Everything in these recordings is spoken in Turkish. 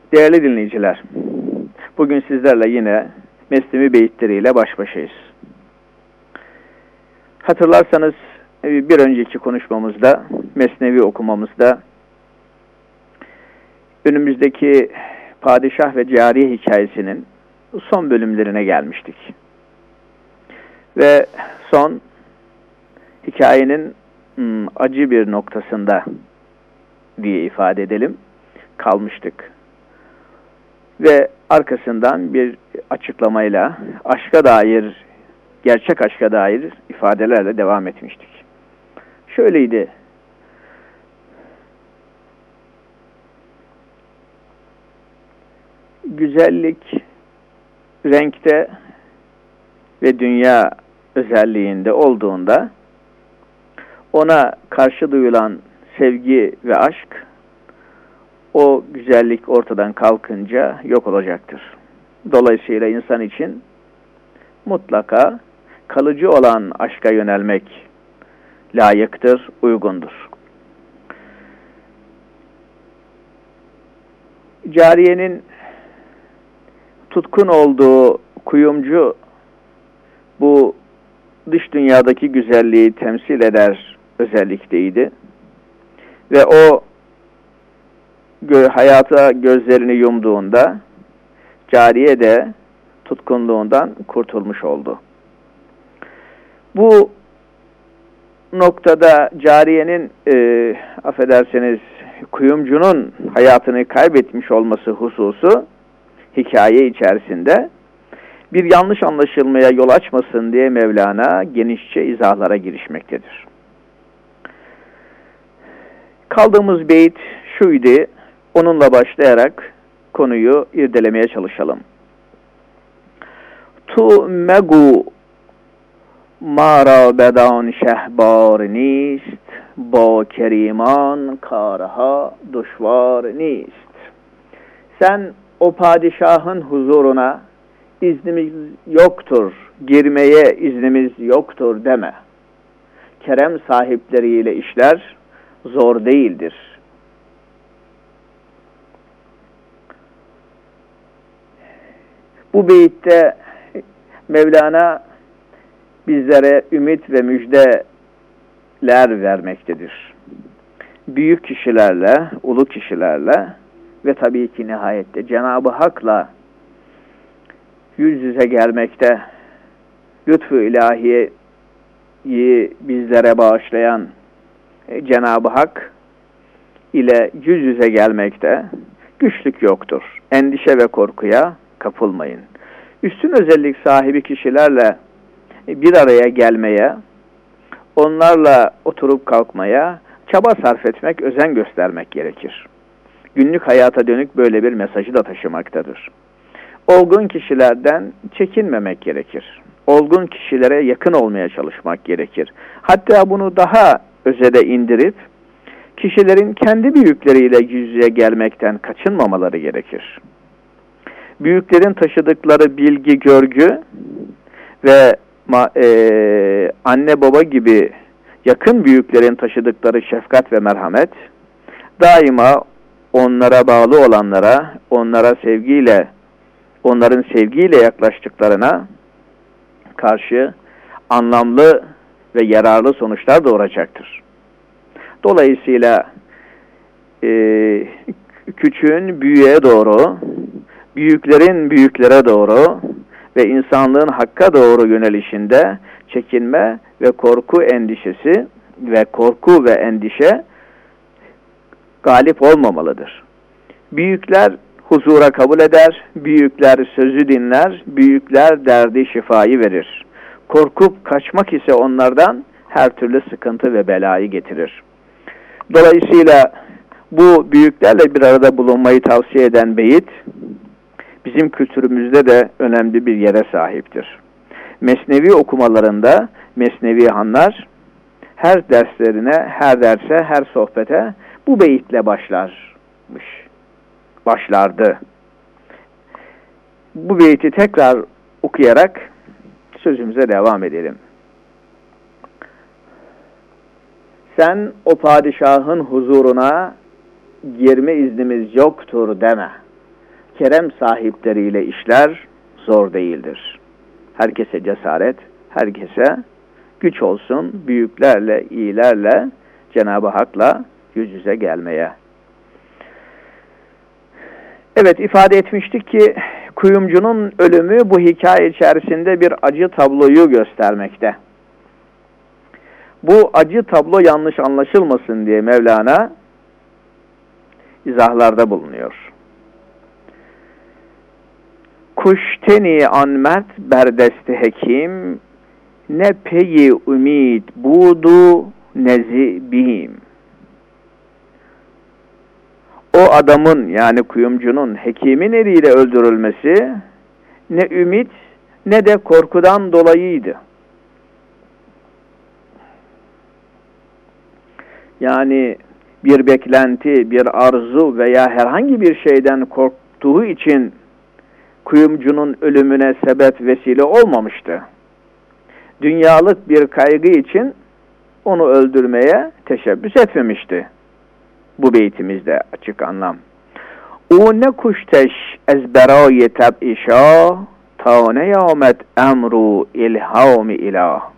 Değerli dinleyiciler, bugün sizlerle yine Mesnevi beyitleriyle baş başayız. Hatırlarsanız bir önceki konuşmamızda, Mesnevi okumamızda önümüzdeki padişah ve cariye hikayesinin son bölümlerine gelmiştik. Ve son hikayenin acı bir noktasında diye ifade edelim, kalmıştık. Ve arkasından bir açıklamayla aşka dair, gerçek aşka dair ifadelerle devam etmiştik. Şöyleydi: güzellik renkte ve dünya özelliğinde olduğunda ona karşı duyulan sevgi ve aşk o güzellik ortadan kalkınca yok olacaktır. Dolayısıyla insan için mutlaka kalıcı olan aşka yönelmek layıktır, uygundur. Cariyenin tutkun olduğu kuyumcu bu dış dünyadaki güzelliği temsil eder özellikteydi. Ve o hayata gözlerini yumduğunda cariye de tutkunluğundan kurtulmuş oldu. Bu noktada cariyenin affederseniz kuyumcunun hayatını kaybetmiş olması hususu hikaye içerisinde bir yanlış anlaşılmaya yol açmasın diye Mevlana genişçe izahlara girişmektedir. Kaldığımız beyit şuydu, onunla başlayarak konuyu irdelemeye çalışalım. Tu megu mara bedan şehbar nist, ba keriman karha duşvar nist. Sen o padişahın huzuruna iznimiz yoktur, girmeye iznimiz yoktur deme. Kerem sahipleriyle işler zor değildir. Bu beyitte Mevlana bizlere ümit ve müjdeler vermektedir. Büyük kişilerle, ulu kişilerle ve tabii ki nihayette Cenab-ı Hak'la yüz yüze gelmekte, lütfu ilahiyeyi bizlere bağışlayan Cenab-ı Hak ile yüz yüze gelmekte güçlük yoktur. Endişe ve korkuya kapılmayın. Üstün özellik sahibi kişilerle bir araya gelmeye, onlarla oturup kalkmaya çaba sarf etmek, özen göstermek gerekir. Günlük hayata dönük böyle bir mesajı da taşımaktadır. Olgun kişilerden çekinmemek gerekir. Olgun kişilere yakın olmaya çalışmak gerekir. Hatta bunu daha özele indirip kişilerin kendi büyükleriyle yüz yüze gelmekten kaçınmamaları gerekir. Büyüklerin taşıdıkları bilgi, görgü ve anne baba gibi yakın büyüklerin taşıdıkları şefkat ve merhamet daima onlara bağlı olanlara, onların sevgiyle yaklaştıklarına karşı anlamlı ve yararlı sonuçlar doğuracaktır. Dolayısıyla küçüğün büyüğe doğru, büyüklerin büyüklere doğru ve insanlığın hakka doğru yönelişinde çekinme ve korku ve endişe galip olmamalıdır. Büyükler huzura kabul eder, büyükler sözü dinler, büyükler derdi şifayı verir. Korkup kaçmak ise onlardan her türlü sıkıntı ve belayı getirir. Dolayısıyla bu büyüklerle bir arada bulunmayı tavsiye eden beyit, bizim kültürümüzde de önemli bir yere sahiptir. Mesnevi okumalarında Mesnevi hanlar her derse, her sohbete bu beyitle başlardı. Bu beyti tekrar okuyarak sözümüze devam edelim. Sen o padişahın huzuruna girme iznimiz yoktur deme. kerem sahipleriyle işler zor değildir. Herkese cesaret, herkese güç olsun, büyüklerle, iyilerle, Cenab-ı Hak'la yüz yüze gelmeye. Evet, ifade etmiştik ki kuyumcunun ölümü bu hikaye içerisinde bir acı tabloyu göstermekte. Bu acı tablo yanlış anlaşılmasın diye Mevlana izahlarda bulunuyor. Kuşteni an mert berdesti hekim, ne peyi ümid budu nezi bihim. O adamın, yani kuyumcunun, hekimin eliyle öldürülmesi ne ümit ne de korkudan dolayıydı. Yani bir beklenti, bir arzu veya herhangi bir şeyden korktuğu için kuyumcunun ölümüne sebep vesile olmamıştı. Dünyalık bir kaygı için onu öldürmeye teşebbüs etmemişti. Bu beytimizde açık anlam. O ne kuşteş ez beraye teb'işa ta ne yamet emru ilhami ilah.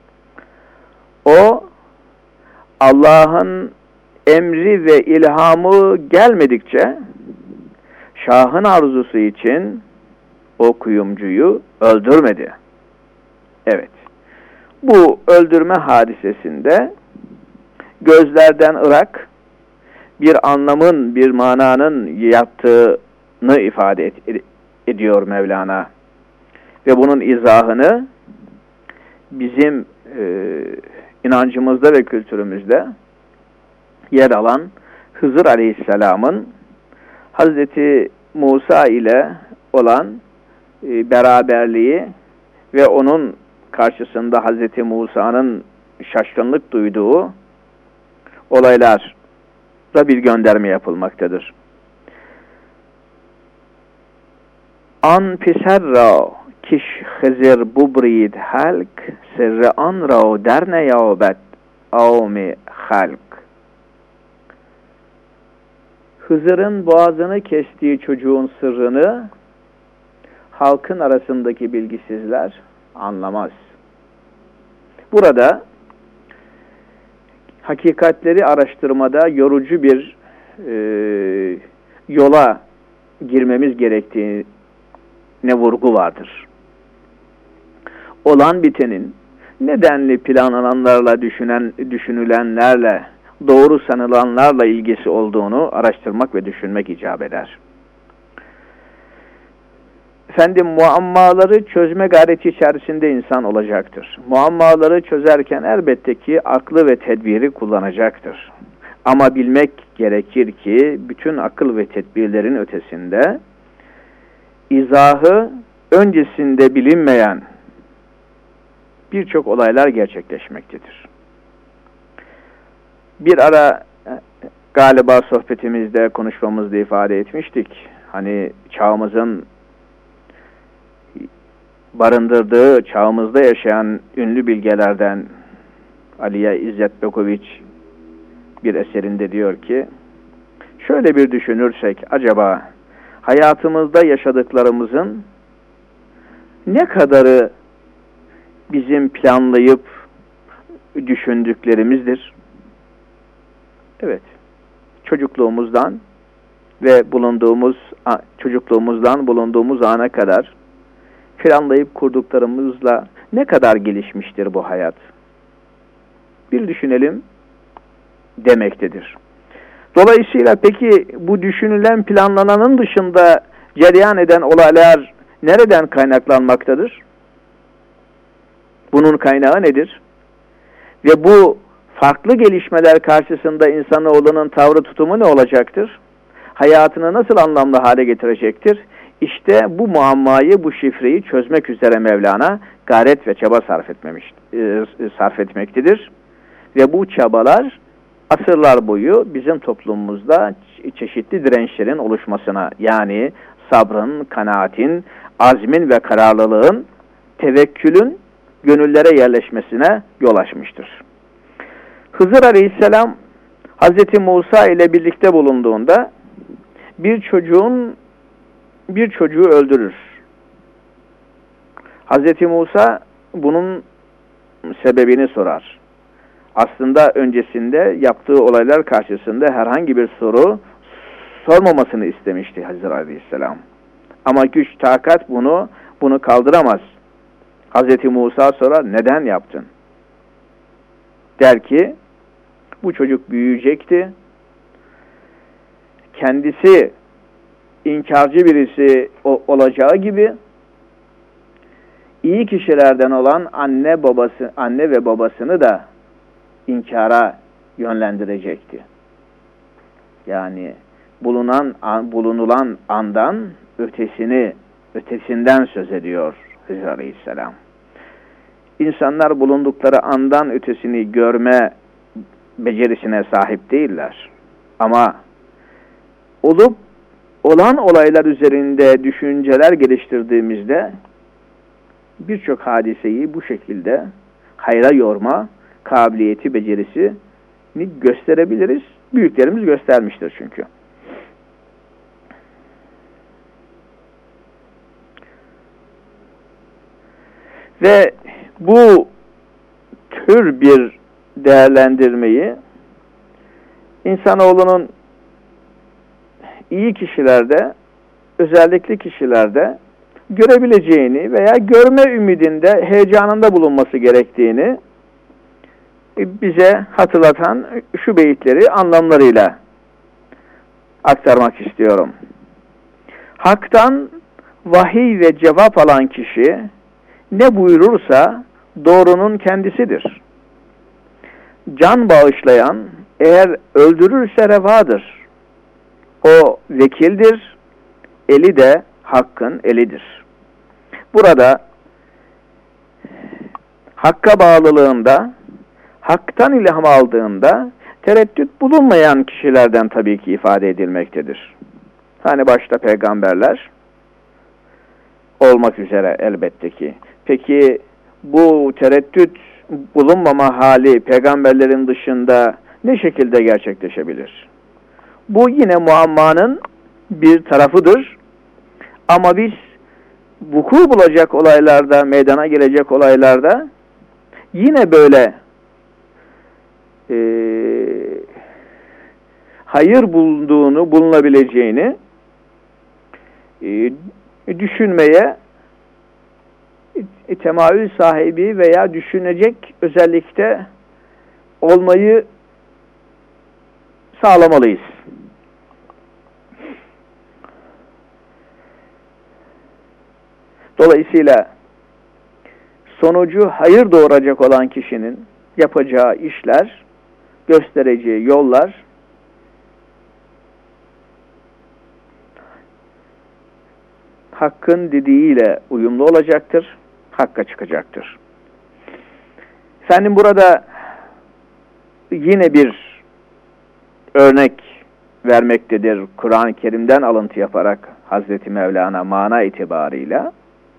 O Allah'ın emri ve ilhamı gelmedikçe Şah'ın arzusu için o kuyumcuyu öldürmedi. Evet. Bu öldürme hadisesinde gözlerden ırak bir anlamın, bir mananın yattığını ifade ediyor Mevlana. Ve bunun izahını bizim inancımızda ve kültürümüzde yer alan Hızır Aleyhisselam'ın Hazreti Musa ile olan beraberliği ve onun karşısında Hazreti Musa'nın şaşkınlık duyduğu olaylar da bir gönderme yapılmaktadır. An piserra kiş Hızır bubrid halk sirre an ra derne yabet avmi halk. Hızır'ın boğazını kestiği çocuğun sırrını halkın arasındaki bilgisizler anlamaz. Burada hakikatleri araştırmada yorucu bir yola girmemiz gerektiğine vurgu vardır. Olan bitenin nedenli planlananlarla düşünülenlerle, doğru sanılanlarla ilgisi olduğunu araştırmak ve düşünmek icap eder. Efendim, muammaları çözme gayreti içerisinde insan olacaktır. Muammaları çözerken elbette ki aklı ve tedbiri kullanacaktır. Ama bilmek gerekir ki bütün akıl ve tedbirlerin ötesinde izahı öncesinde bilinmeyen birçok olaylar gerçekleşmektedir. Bir ara galiba sohbetimizde, konuşmamızda ifade etmiştik. Hani çağımızın barındırdığı, çağımızda yaşayan ünlü bilgelerden Aliye İzzet Begoviç bir eserinde diyor ki, şöyle bir düşünürsek acaba hayatımızda yaşadıklarımızın ne kadarı bizim planlayıp düşündüklerimizdir? Evet, çocukluğumuzdan bulunduğumuz ana kadar planlayıp kurduklarımızla ne kadar gelişmiştir bu hayat? Bir düşünelim demektedir. Dolayısıyla peki bu düşünülen, planlananın dışında cereyan eden olaylar nereden kaynaklanmaktadır? Bunun kaynağı nedir? Ve bu farklı gelişmeler karşısında insanoğlunun tavrı, tutumu ne olacaktır? Hayatını nasıl anlamlı hale getirecektir? İşte bu muammayı, bu şifreyi çözmek üzere Mevlana gayret ve çaba sarf etmektedir. Ve bu çabalar asırlar boyu bizim toplumumuzda çeşitli dirençlerin oluşmasına, yani sabrın, kanaatin, azmin ve kararlılığın, tevekkülün gönüllere yerleşmesine yol açmıştır. Hızır Aleyhisselam Hazreti Musa ile birlikte bulunduğunda bir çocuğun bir çocuğu öldürür. Hz. Musa bunun sebebini sorar. Aslında öncesinde yaptığı olaylar karşısında herhangi bir soru sormamasını istemişti Hızır Aleyhisselam. Ama güç, takat bunu kaldıramaz. Hz. Musa sorar, neden yaptın? Der ki, bu çocuk büyüyecekti. Kendisi inkarcı birisi olacağı gibi iyi kişilerden olan anne ve babasını da inkara yönlendirecekti. Yani bulunulan andan ötesinden söz ediyor Hızır Aleyhisselam. İnsanlar bulundukları andan ötesini görme becerisine sahip değiller. Ama olan olaylar üzerinde düşünceler geliştirdiğimizde birçok hadiseyi bu şekilde hayra yorma kabiliyeti, becerisini gösterebiliriz. Büyüklerimiz göstermiştir çünkü. Ve bu tür bir değerlendirmeyi insanoğlunun iyi kişilerde, özellikle kişilerde görebileceğini veya görme ümidinde, heyecanında bulunması gerektiğini bize hatırlatan şu beyitleri anlamlarıyla aktarmak istiyorum. Hak'tan vahiy ve cevap alan kişi ne buyurursa doğrunun kendisidir. Can bağışlayan eğer öldürürse revadır. O vekildir, eli de Hakk'ın elidir. Burada Hakk'a bağlılığında, Hak'tan ilham aldığında tereddüt bulunmayan kişilerden tabii ki ifade edilmektedir. Hani başta peygamberler olmak üzere elbette ki. Peki bu tereddüt bulunmama hali peygamberlerin dışında ne şekilde gerçekleşebilir? Bu yine muammanın bir tarafıdır. Ama biz vuku bulacak olaylarda, meydana gelecek olaylarda yine böyle hayır bulunabileceğini düşünmeye temayül sahibi veya düşünecek özellikte olmayı sağlamalıyız. Dolayısıyla sonucu hayır doğuracak olan kişinin yapacağı işler, göstereceği yollar Hakk'ın dediğiyle uyumlu olacaktır, Hakk'a çıkacaktır. Efendim burada yine bir örnek vermektedir Kur'an-ı Kerim'den alıntı yaparak Hazreti Mevlana mana itibarıyla.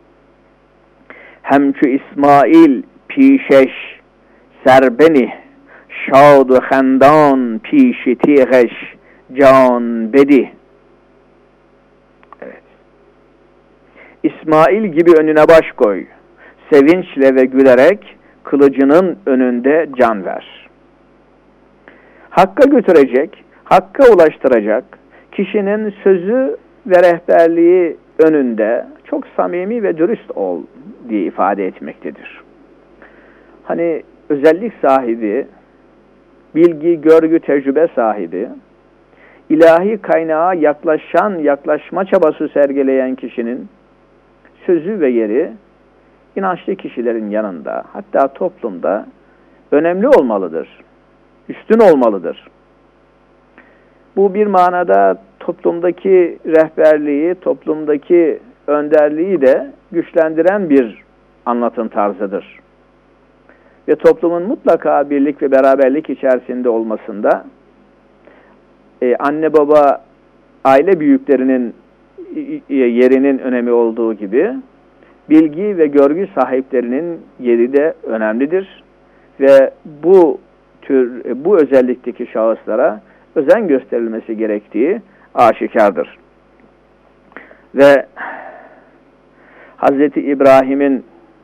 Hemçü İsmail pişeş serbeni şad-ı xendan pişi tiğeş can bedi. Evet. İsmail gibi önüne baş koy. Sevinçle ve gülerek kılıcının önünde can ver. Hakka götürecek, Hakka ulaştıracak kişinin sözü ve rehberliği önünde çok samimi ve dürüst ol diye ifade etmektedir. Hani özellik sahibi, bilgi, görgü, tecrübe sahibi, ilahi kaynağa yaklaşma çabası sergileyen kişinin sözü ve yeri inançlı kişilerin yanında, hatta toplumda önemli olmalıdır, üstün olmalıdır. Bu bir manada toplumdaki rehberliği, toplumdaki önderliği de güçlendiren bir anlatım tarzıdır. Ve toplumun mutlaka birlik ve beraberlik içerisinde olmasında anne baba, aile büyüklerinin yerinin önemi olduğu gibi bilgi ve görgü sahiplerinin yeri de önemlidir. Ve bu özellikteki şahıslara özen gösterilmesi gerektiği aşikardır. Ve Hazreti İbrahim'in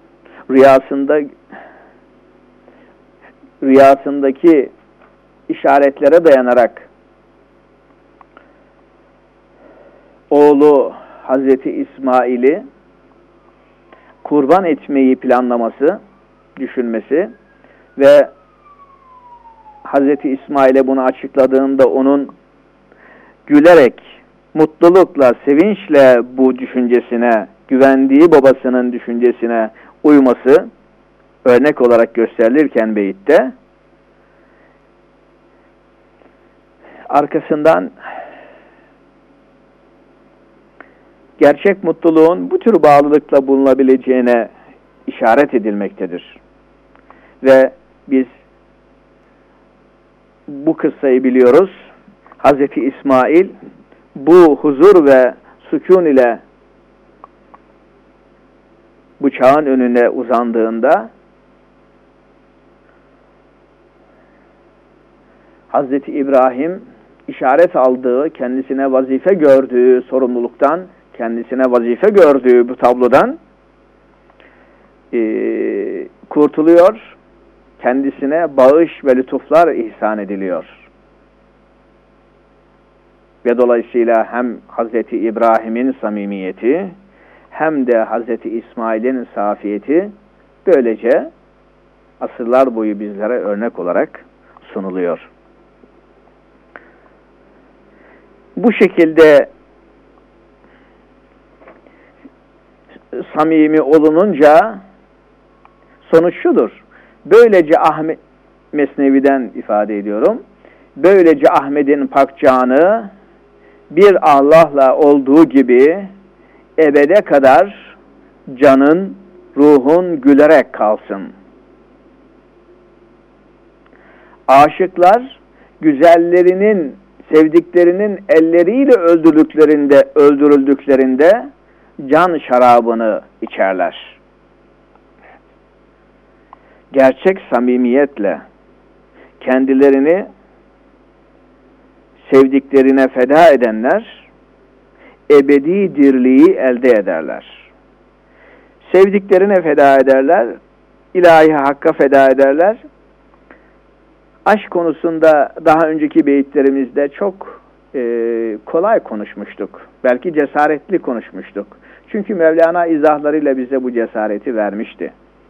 rüyasındaki işaretlere dayanarak oğlu Hazreti İsmail'i kurban etmeyi planlaması, düşünmesi ve Hazreti İsmail'e bunu açıkladığında onun gülerek, mutlulukla, sevinçle bu düşüncesine, güvendiği babasının düşüncesine uyması örnek olarak gösterilirken beyitte, arkasından gerçek mutluluğun bu tür bağlılıkla bulunabileceğine işaret edilmektedir. Ve biz bu kıssayı biliyoruz. Hazreti İsmail bu huzur ve sükun ile bıçağın önüne uzandığında Hazreti İbrahim işaret aldığı, kendisine vazife gördüğü sorumluluktan, kendisine vazife gördüğü bu tablodan kurtuluyor. Kendisine bağış ve lütuflar ihsan ediliyor. Ve dolayısıyla hem Hazreti İbrahim'in samimiyeti hem de Hazreti İsmail'in safiyeti böylece asırlar boyu bizlere örnek olarak sunuluyor. Bu şekilde samimi olununca sonuç şudur. Böylece Mesnevi'den ifade ediyorum. Böylece Ahmet'in pak canı bir Allah'la olduğu gibi ebede kadar canın, ruhun gülerek kalsın. Aşıklar güzellerinin, sevdiklerinin elleriyle öldürüldüklerinde can şarabını içerler. Gerçek samimiyetle kendilerini sevdiklerine feda edenler ebedi dirliği elde ederler. Sevdiklerine feda ederler, ilahi hakka feda ederler. Aşk konusunda daha önceki beyitlerimizde çok kolay konuşmuştuk. Belki cesaretli konuşmuştuk. Çünkü Mevlana izahlarıyla bize bu cesareti vermişti.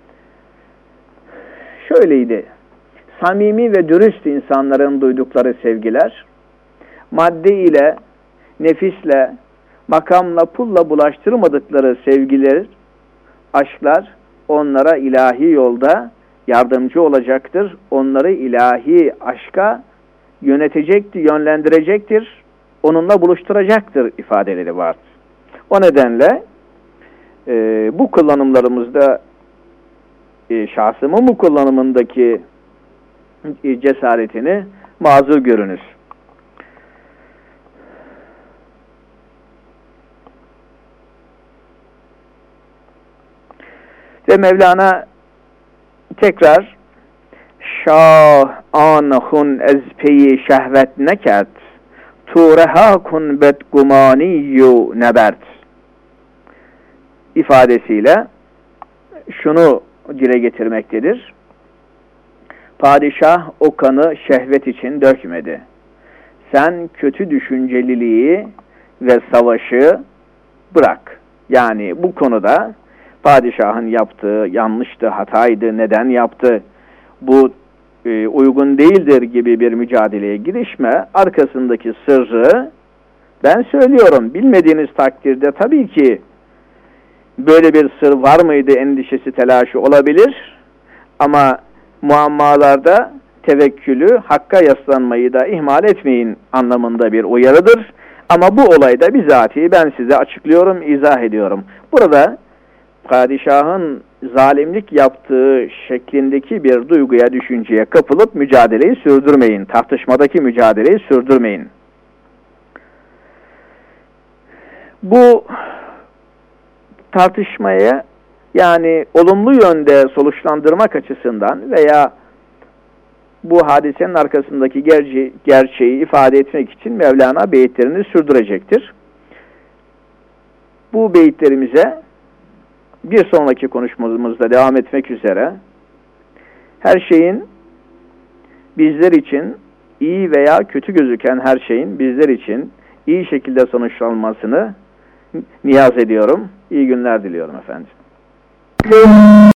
Şöyleydi. Samimi ve dürüst insanların duydukları sevgiler, madde ile, nefisle, makamla, pulla bulaştırmadıkları sevgiler, aşklar onlara ilahi yolda yardımcı olacaktır. Onları ilahi aşka yönetecektir, yönlendirecektir. Onunla buluşturacaktır ifadeleri var. O nedenle bu kullanımlarımızda şahsımın bu kullanımındaki cesaretini mazur görünüz. Ve Mevlana tekrar şah anhun ez peyi şehvet neket tureha kun bedgumaniyu nebert ifadesiyle şunu dile getirmektedir. Padişah o kanı şehvet için dökmedi. Sen kötü düşünceliliği ve savaşı bırak. Yani bu konuda padişahın yaptığı yanlıştı, hataydı, neden yaptı, bu uygun değildir gibi bir mücadeleye girişme. Arkasındaki sırrı ben söylüyorum. Bilmediğiniz takdirde tabii ki böyle bir sır var mıydı endişesi, telaşı olabilir. Ama muammalarda tevekkülü, hakka yaslanmayı da ihmal etmeyin anlamında bir uyarıdır. Ama bu olayda bizatihi ben size açıklıyorum, izah ediyorum. Burada padişahın zalimlik yaptığı şeklindeki bir duyguya, düşünceye kapılıp mücadeleyi sürdürmeyin. Tartışmadaki mücadeleyi sürdürmeyin. Bu tartışmaya yani olumlu yönde sonuçlandırmak açısından veya bu hadisenin arkasındaki gerçeği ifade etmek için Mevlana beyitlerini sürdürecektir. Bu beyitlerimize bir sonraki konuşmamızda devam etmek üzere her şeyin bizler için iyi veya kötü gözüken her şeyin bizler için iyi şekilde sonuçlanmasını niyaz ediyorum. İyi günler diliyorum efendim.